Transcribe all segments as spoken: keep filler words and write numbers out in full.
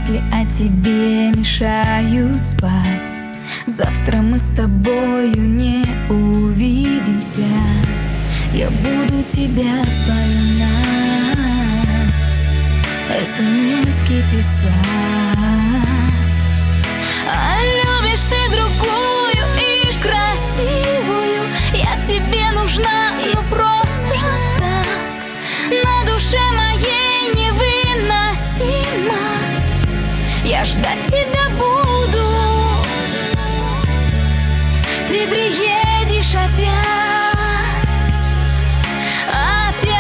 мысли о тебе мешают спать. Завтра мы с тобою не увидимся. Я буду тебя вспоминать, эс-эм-эски писать. А любишь ты другую и красивую, я тебе нужна, ну просто так. На душе моей невыносимо, я ждать тебя буду. Ты приедешь опять, опять.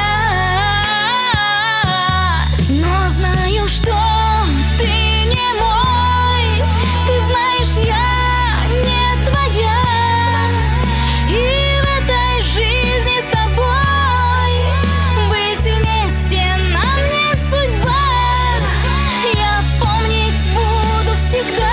Но знаю, что ты не мой, ты знаешь, я не твоя. И в этой жизни с тобой быть вместе нам не судьба. Я помнить буду всегда,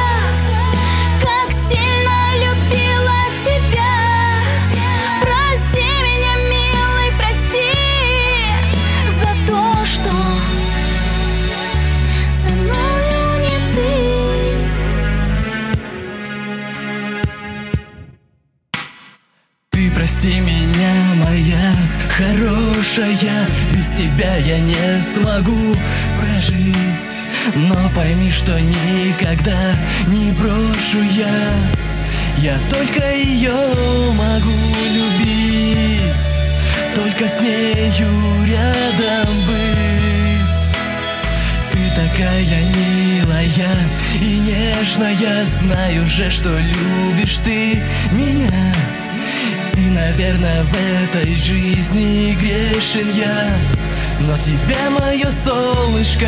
прости меня, моя хорошая, без тебя я не смогу прожить. Но пойми, что никогда не брошу я, я только ее могу любить, только с нею рядом быть. Ты такая милая и нежная, знаю же, что любишь ты меня. И, наверное, в этой жизни грешен я, но тебя, мое солнышко,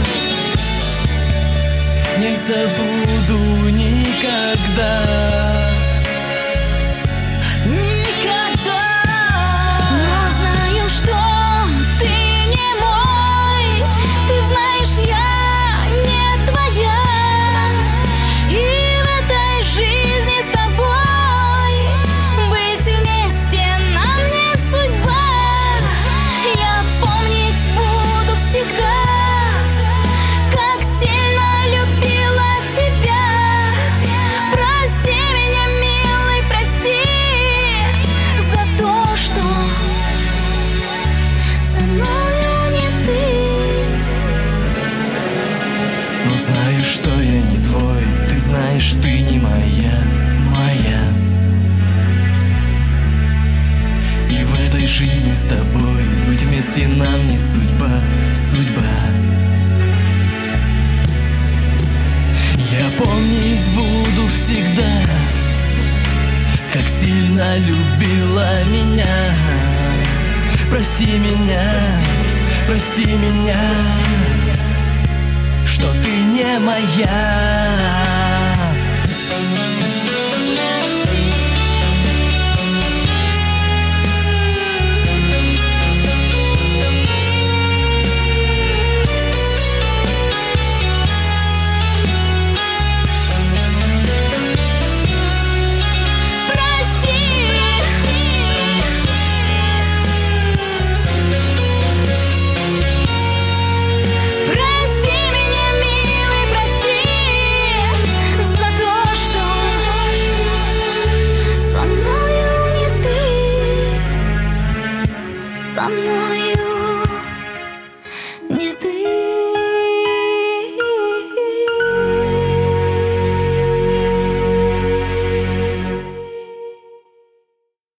не забуду никогда. Никогда. Но знаю, что ты не мой, ты знаешь, я не твоя. И в этой жизни с тобой быть вместе нам не судьба. Я помнить буду всегда, как сильно любила тебя. Прости меня, милый, прости за то, что со мною не ты. Но знаю, что я не твой, ты знаешь, ты не моя, моя. И в этой жизни с тобой быть вместе нам не судьба, судьба. Я помнить буду всегда, как сильно любила меня. Прости меня, прости меня, что ты не моя.